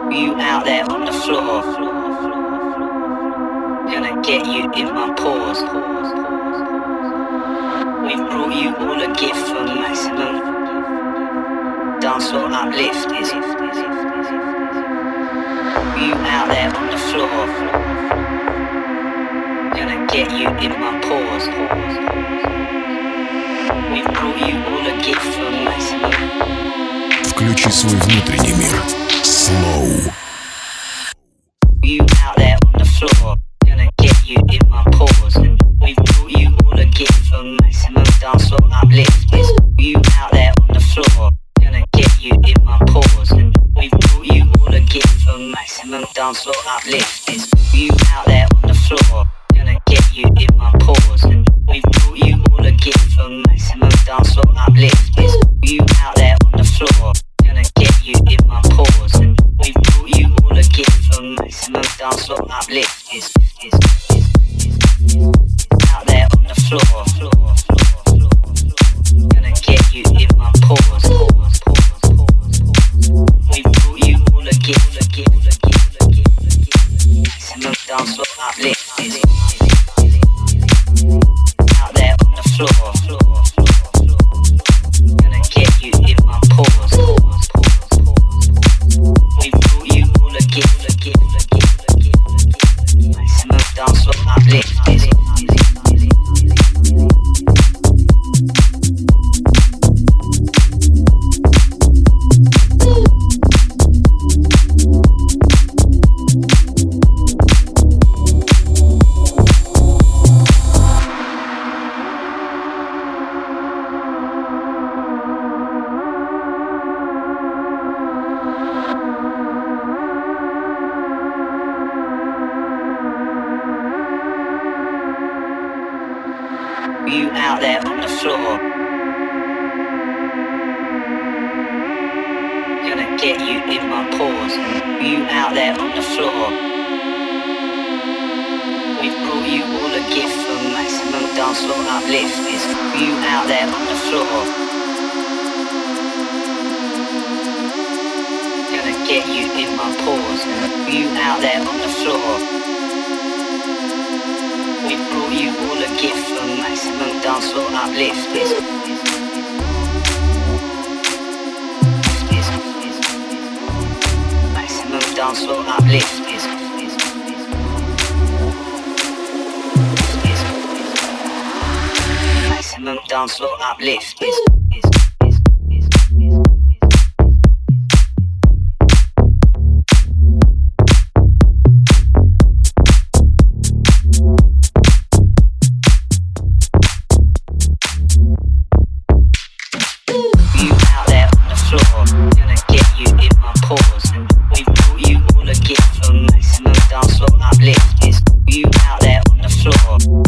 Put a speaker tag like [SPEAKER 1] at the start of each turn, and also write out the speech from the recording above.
[SPEAKER 1] You out there on the floor, gonna get you in my paws. We brought you all a gift for maximum dance floor uplift. Is you out there on the floor, gonna get you in my paws. We brought you all a gift for maximum.
[SPEAKER 2] Включи свой внутренний мир. Slow.
[SPEAKER 1] You out there on the floor, gonna get you in my paws. We brought you all a gift for maximum dance floor uplift. Is you out there on the floor, gonna get you in my paws. We brought you all a gift for maximum dance floor uplift. Is you out there on the floor, gonna get you in my paws. We brought you all a gift for maximum dance floor uplift. Is you out there on the floor, gonna get you in my paws. We brought you all a gift for maximum dance floor uplift. Is out there on the floor, gonna get you in my paws. We brought you all a gift, maximum dance floor uplift. Is out there on the floor, gonna get you in my paws. We brought you all a gift, maximum dance floor uplift. You out there on the floor, gonna get you in my paws. You out there on the floor, we brought you all a gift for maximum dance floor uplift. Is you out there on the floor, gonna get you in my paws. You out there on the floor, we brought you all a gift for maximum dance floor uplift. Is maximum dance floor uplift. Is maximum dance floor uplift. Is gonna get you in my paws. We brought you all a gift for maximum dance floor uplift. Is you out there on the floor,